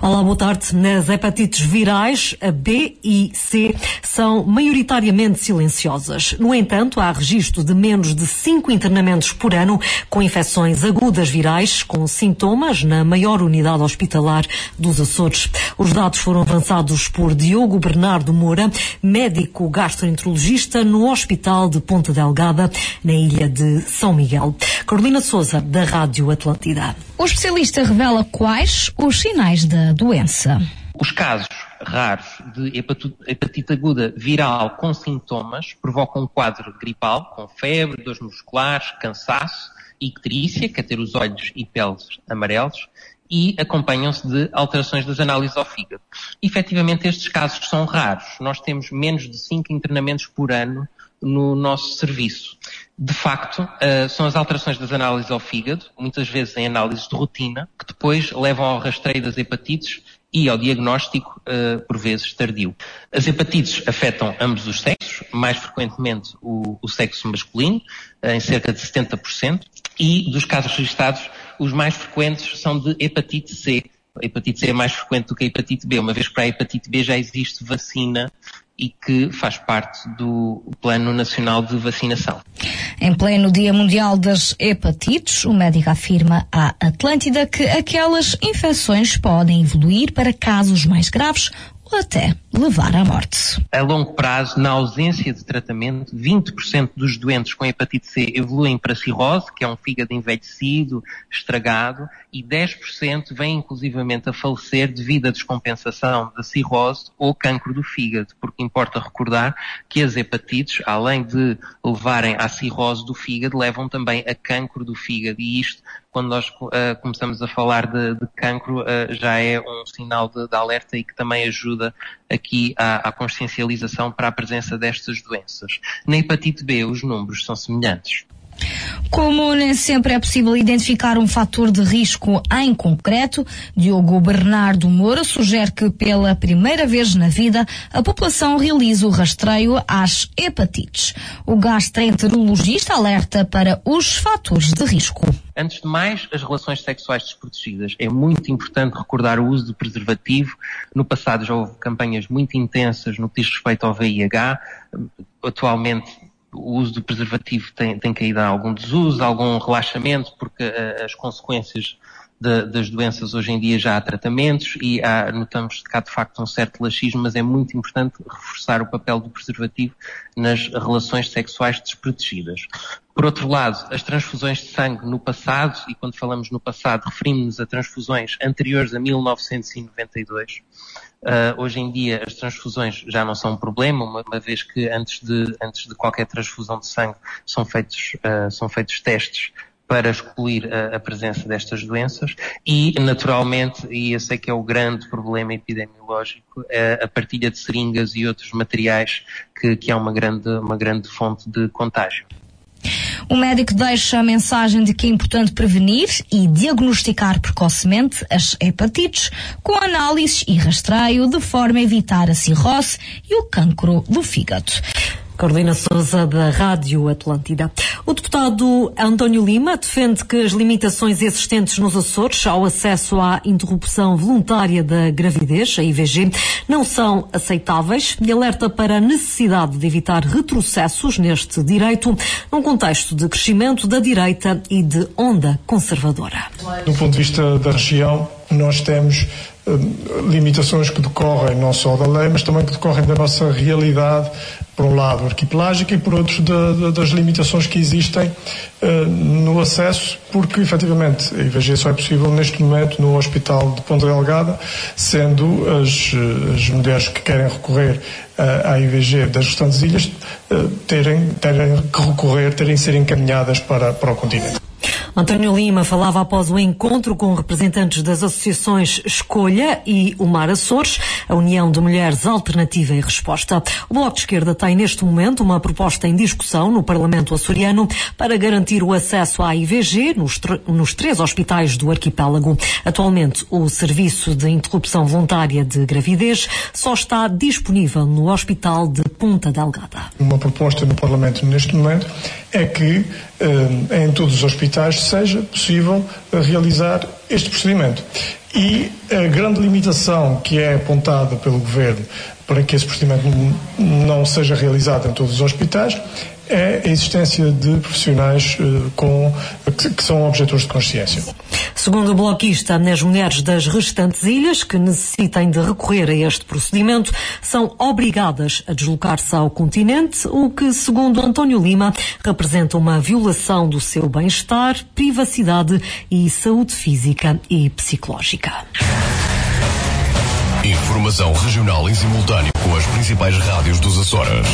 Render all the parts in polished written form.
Olá, boa tarde. As hepatites virais, a B e C, são maioritariamente silenciosas. No entanto, há registro de menos de 5 internamentos por ano com infecções agudas virais, com sintomas, na maior unidade hospitalar dos Açores. Os dados foram avançados por Diogo Bernardo Moura, médico gastroenterologista no Hospital de Ponta Delgada, na ilha de São Miguel. Carolina Sousa, da Rádio Atlântida. O especialista revela quais os sinais da doença. Os casos raros de hepatite aguda viral com sintomas provocam um quadro gripal, com febre, dores musculares, cansaço, icterícia, que é ter os olhos e peles amarelos, e acompanham-se de alterações das análises ao fígado. Efetivamente, estes casos são raros. Nós temos menos de 5 internamentos por ano no nosso serviço. De facto, são as alterações das análises ao fígado, muitas vezes em análises de rotina, que depois levam ao rastreio das hepatites e ao diagnóstico, por vezes, tardio. As hepatites afetam ambos os sexos, mais frequentemente o sexo masculino, em cerca de 70%, e dos casos registados, os mais frequentes são de hepatite C. A hepatite C é mais frequente do que a hepatite B, uma vez que para a hepatite B já existe vacina e que faz parte do Plano Nacional de Vacinação. Em pleno Dia Mundial das Hepatites, o médico afirma à Atlântida que aquelas infecções podem evoluir para casos mais graves ou até levar à morte. A longo prazo, na ausência de tratamento, 20% dos doentes com hepatite C evoluem para cirrose, que é um fígado envelhecido, estragado, e 10% vêm inclusivamente a falecer devido à descompensação da cirrose ou cancro do fígado, porque importa recordar que as hepatites, além de levarem à cirrose do fígado, levam também a cancro do fígado, e isto, quando nós começamos a falar de cancro, já é um sinal de alerta e que também ajuda aqui à consciencialização para a presença destas doenças. Na hepatite B, os números são semelhantes. Como nem sempre é possível identificar um fator de risco em concreto, Diogo Bernardo Moura sugere que pela primeira vez na vida a população realize o rastreio às hepatites. O gastroenterologista alerta para os fatores de risco. Antes de mais, as relações sexuais desprotegidas. É muito importante recordar o uso de preservativo. No passado já houve campanhas muito intensas no que diz respeito ao VIH. Atualmente, o uso do preservativo tem caído a algum desuso, algum relaxamento, porque as consequências das doenças hoje em dia já há tratamentos e notamos cá de facto um certo laxismo, mas é muito importante reforçar o papel do preservativo nas relações sexuais desprotegidas. Por outro lado, as transfusões de sangue no passado, e quando falamos no passado referimos-nos a transfusões anteriores a 1992, hoje em dia as transfusões já não são um problema, uma vez que antes de qualquer transfusão de sangue são feitos testes para excluir a presença destas doenças e, naturalmente, e eu sei que é o grande problema epidemiológico, a partilha de seringas e outros materiais que é uma grande fonte de contágio. O médico deixa a mensagem de que é importante prevenir e diagnosticar precocemente as hepatites com análise e rastreio de forma a evitar a cirrose e o cancro do fígado. Carolina Sousa, da Rádio Atlântida. O deputado António Lima defende que as limitações existentes nos Açores ao acesso à interrupção voluntária da gravidez, a IVG, não são aceitáveis e alerta para a necessidade de evitar retrocessos neste direito num contexto de crescimento da direita e de onda conservadora. Do ponto de vista da região, nós temos limitações que decorrem não só da lei, mas também que decorrem da nossa realidade, por um lado arquipelágica e por outro das limitações que existem no acesso, porque efetivamente a IVG só é possível neste momento no Hospital de Ponta Delgada, sendo as mulheres que querem recorrer à IVG das restantes ilhas terem que recorrer, terem que ser encaminhadas para o continente. António Lima falava após o encontro com representantes das associações Escolha e o Mar Açores, a União de Mulheres Alternativa e Resposta. O Bloco de Esquerda tem neste momento uma proposta em discussão no Parlamento açoriano para garantir o acesso à IVG nos 3 hospitais do arquipélago. Atualmente, o serviço de interrupção voluntária de gravidez só está disponível no Hospital de Ponta Delgada. Uma proposta no Parlamento neste momento é que em todos os hospitais seja possível realizar este procedimento. E a grande limitação que é apontada pelo Governo para que esse procedimento não seja realizado em todos os hospitais é a existência de profissionais que são objetores de consciência. Segundo o bloquista, as mulheres das restantes ilhas que necessitem de recorrer a este procedimento são obrigadas a deslocar-se ao continente, o que, segundo António Lima, representa uma violação do seu bem-estar, privacidade e saúde física e psicológica. Informação regional em simultâneo com as principais rádios dos Açores.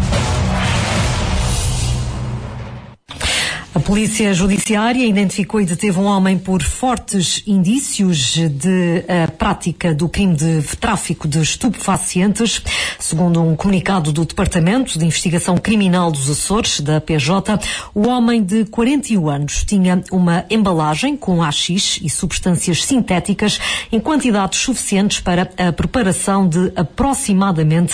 A Polícia Judiciária identificou e deteve um homem por fortes indícios de prática do crime de tráfico de estupefacientes. Segundo um comunicado do Departamento de Investigação Criminal dos Açores, da PJ, o homem de 41 anos tinha uma embalagem com haxixe e substâncias sintéticas em quantidades suficientes para a preparação de aproximadamente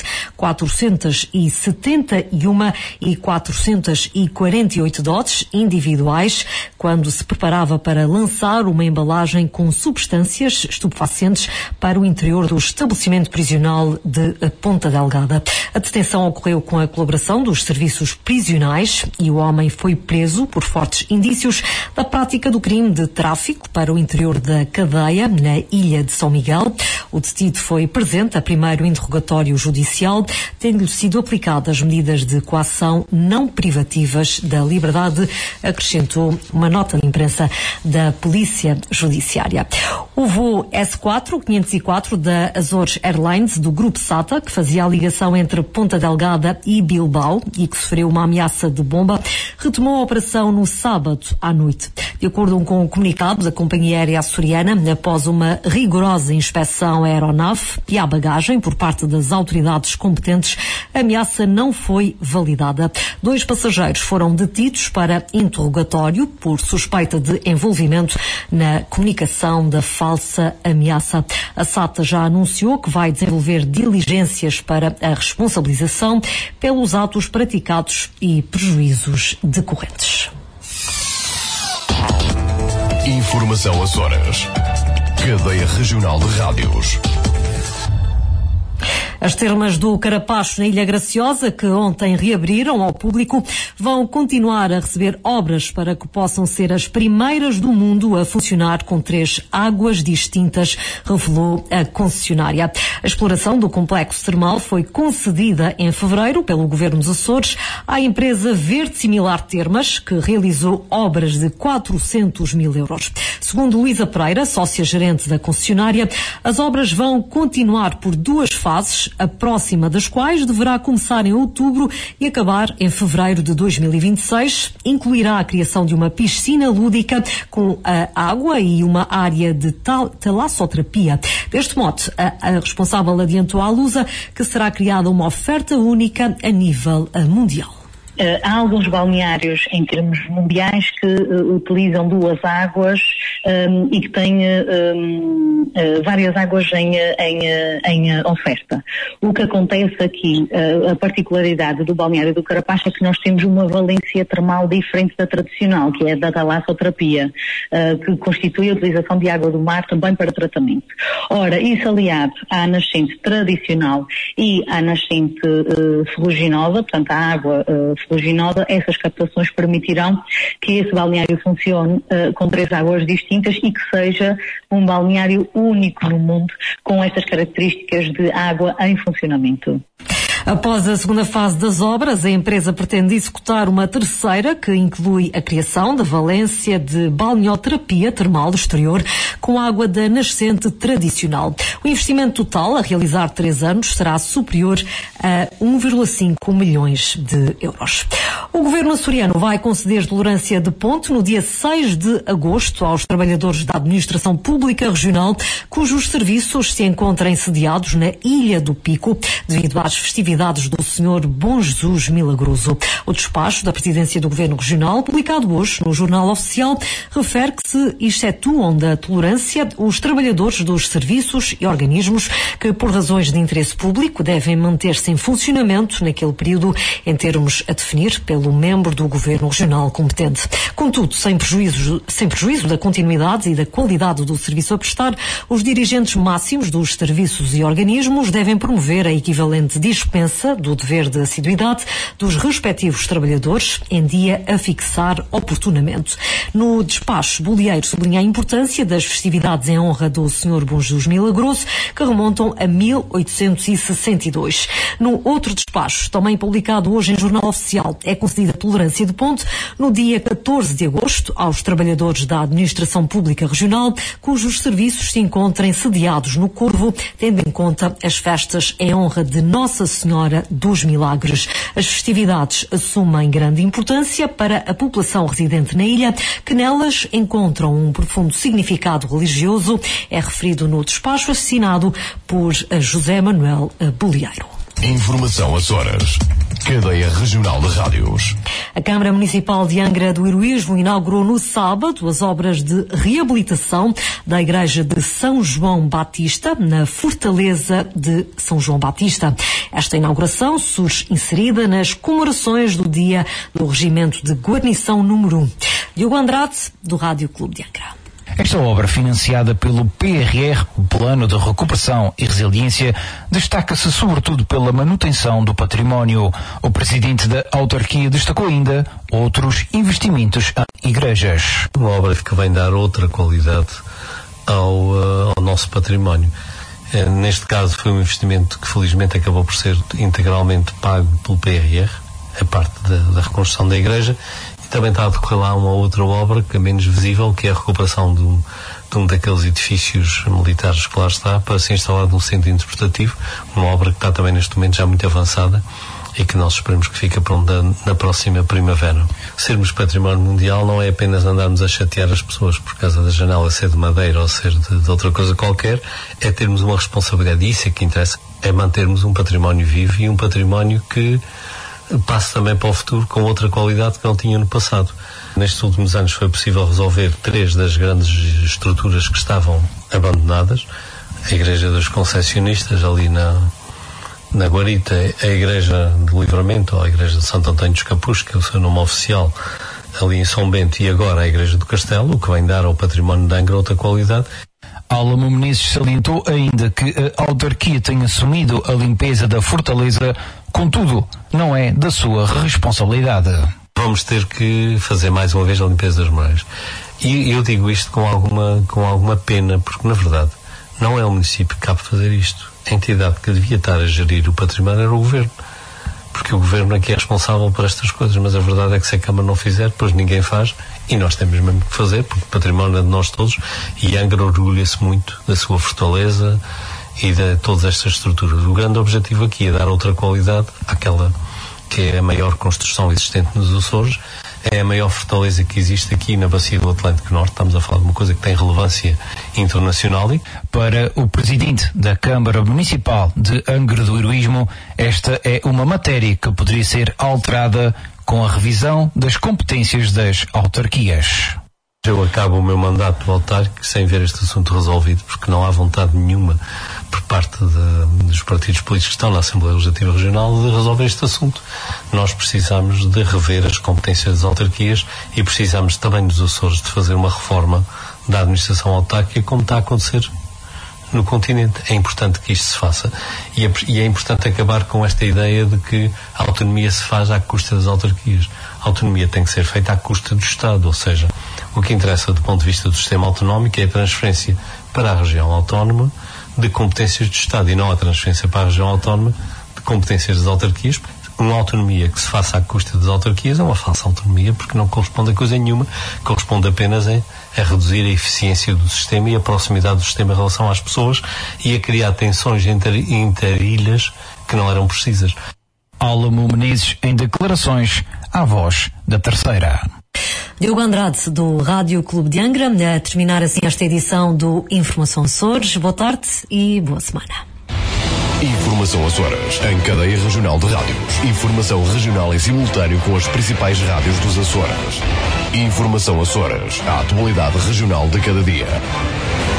471 e 448 doses individuais, quando se preparava para lançar uma embalagem com substâncias estupefacientes para o interior do estabelecimento prisional de Ponta Delgada. A detenção ocorreu com a colaboração dos serviços prisionais e o homem foi preso por fortes indícios da prática do crime de tráfico para o interior da cadeia, na ilha de São Miguel. O detido foi presente a primeiro interrogatório judicial, tendo-lhe sido aplicadas medidas de coação não privativas da liberdade, acrescentou uma nota de imprensa da Polícia Judiciária. O voo S4-504 da Azores Airlines, do Grupo SATA, que fazia a ligação entre Ponta Delgada e Bilbao e que sofreu uma ameaça de bomba, retomou a operação no sábado à noite. De acordo com o comunicado da companhia aérea açoriana, após uma rigorosa inspeção à aeronave e à bagagem por parte das autoridades competentes, a ameaça não foi validada. 2 passageiros foram detidos para interrogatório por suspeita de envolvimento na comunicação da falsa ameaça. A SATA já anunciou que vai desenvolver diligências para a responsabilização pelos atos praticados e prejuízos decorrentes. Informação Açores. Cadeia Regional de Rádios. As termas do Carapacho, na Ilha Graciosa, que ontem reabriram ao público, vão continuar a receber obras para que possam ser as primeiras do mundo a funcionar com 3 águas distintas, revelou a concessionária. A exploração do complexo termal foi concedida em fevereiro pelo Governo dos Açores à empresa Verde Similar Termas, que realizou obras de 400 mil euros. Segundo Luísa Pereira, sócia-gerente da concessionária, as obras vão continuar por 2 fases, a próxima das quais deverá começar em outubro e acabar em fevereiro de 2026. Incluirá a criação de uma piscina lúdica com a água e uma área de talassoterapia. Deste modo, a responsável adiantou à Lusa que será criada uma oferta única a nível mundial. Há alguns balneários em termos mundiais que utilizam 2 águas e que têm várias águas em oferta. O que acontece aqui, a particularidade do balneário do Carapacho é que nós temos uma valência termal diferente da tradicional, que é da talassoterapia, que constitui a utilização de água do mar também para tratamento. Ora, isso aliado à nascente tradicional e à nascente ferruginosa, portanto a água ferruginosa, essas captações permitirão que esse balneário funcione com 3 águas distintas e que seja um balneário único no mundo com estas características de água em funcionamento. Após a segunda fase das obras, a empresa pretende executar uma terceira, que inclui a criação da valência de balneoterapia termal exterior com água da nascente tradicional. O investimento total a realizar 3 anos será superior a 1,5 milhões de euros. O governo açoriano vai conceder tolerância de ponte no dia 6 de agosto aos trabalhadores da Administração Pública Regional cujos serviços se encontram sediados na Ilha do Pico, devido às festividades atividades do Sr. Bom Jesus Milagroso. O despacho da Presidência do Governo Regional, publicado hoje no Jornal Oficial, refere que se excetuam da tolerância os trabalhadores dos serviços e organismos que, por razões de interesse público, devem manter-se em funcionamento naquele período, em termos a definir pelo membro do Governo Regional competente. Contudo, sem prejuízo da continuidade e da qualidade do serviço a prestar, os dirigentes máximos dos serviços e organismos devem promover a equivalente dispensa do dever de assiduidade dos respectivos trabalhadores em dia a fixar oportunamente. No despacho, Bolieiro sublinha a importância das festividades em honra do Sr. Bom Jesus Milagroso, que remontam a 1862. No outro despacho, também publicado hoje em Jornal Oficial, é concedida tolerância de ponto no dia 14 de agosto aos trabalhadores da Administração Pública Regional, cujos serviços se encontrem sediados no Corvo, tendo em conta as festas em honra de Nossa Senhora dos Milagres. As festividades assumem grande importância para a população residente na ilha, que nelas encontram um profundo significado religioso, é referido no despacho assinado por José Manuel Bolieiro. Informação Açores. Cadeia Regional de Rádios. A Câmara Municipal de Angra do Heroísmo inaugurou no sábado as obras de reabilitação da Igreja de São João Batista, na Fortaleza de São João Batista. Esta inauguração surge inserida nas comemorações do Dia do Regimento de Guarnição número 1. Diogo Andrade, do Rádio Clube de Angra. Esta obra, financiada pelo PRR, o Plano de Recuperação e Resiliência, destaca-se sobretudo pela manutenção do património. O presidente da autarquia destacou ainda outros investimentos em igrejas. Uma obra que vem dar outra qualidade ao nosso património. Neste caso foi um investimento que felizmente acabou por ser integralmente pago pelo PRR, a parte da reconstrução da igreja. Também está a decorrer lá uma outra obra que é menos visível, que é a recuperação de um daqueles edifícios militares que lá está, para ser instalado um centro interpretativo, uma obra que está também neste momento já muito avançada e que nós esperamos que fique pronta na próxima primavera. Sermos património mundial não é apenas andarmos a chatear as pessoas por causa da janela ser de madeira ou ser de outra coisa qualquer, é termos uma responsabilidade, e isso é que interessa, é mantermos um património vivo e um património que passe também para o futuro com outra qualidade que não tinha no passado. Nestes últimos anos foi possível resolver 3 das grandes estruturas que estavam abandonadas. A Igreja dos Concessionistas, ali na Guarita, a Igreja de Livramento, ou a Igreja de Santo Antônio dos Capuz, que é o seu nome oficial, ali em São Bento, e agora a Igreja do Castelo, o que vem dar ao património de Angra outra qualidade. Álamo Menezes salientou ainda que a autarquia tem assumido a limpeza da fortaleza, contudo, não é da sua responsabilidade. Vamos ter que fazer mais uma vez a limpeza das muralhas. E eu digo isto com alguma pena, porque na verdade não é o município que cabe fazer isto. A entidade que devia estar a gerir o património era o Governo. Porque o Governo é que é responsável por estas coisas, mas a verdade é que se a Câmara não fizer, depois ninguém faz, e nós temos mesmo que fazer, porque o património é de nós todos, e Angra orgulha-se muito da sua fortaleza e de todas estas estruturas. O grande objetivo aqui é dar outra qualidade àquela que é a maior construção existente nos Açores, é a maior fortaleza que existe aqui na Bacia do Atlântico Norte. Estamos a falar de uma coisa que tem relevância internacional. Para o presidente da Câmara Municipal de Angra do Heroísmo, esta é uma matéria que poderia ser alterada com a revisão das competências das autarquias. Eu acabo o meu mandato autárquico sem ver este assunto resolvido, porque não há vontade nenhuma por parte dos partidos políticos que estão na Assembleia Legislativa Regional de resolver este assunto. Nós precisamos de rever as competências das autarquias e precisamos também dos Açores de fazer uma reforma da administração autárquica, como está a acontecer no continente. É importante que isto se faça e é importante acabar com esta ideia de que a autonomia se faz à custa das autarquias. A autonomia tem que ser feita à custa do Estado, ou seja, o que interessa do ponto de vista do sistema autonómico é a transferência para a região autónoma de competências do Estado e não a transferência para a região autónoma de competências das autarquias. Uma autonomia que se faça à custa das autarquias é uma falsa autonomia, porque não corresponde a coisa nenhuma, corresponde apenas a reduzir a eficiência do sistema e a proximidade do sistema em relação às pessoas e a criar tensões entre ilhas que não eram precisas. Álamo Menezes em declarações à Voz da Terceira. Diogo Andrade, do Rádio Clube de Angra, a terminar assim esta edição do Informação Açores. Boa tarde e boa semana. Informação Açores, em cadeia regional de rádios. Informação regional em simultâneo com as principais rádios dos Açores. Informação Açores, a atualidade regional de cada dia.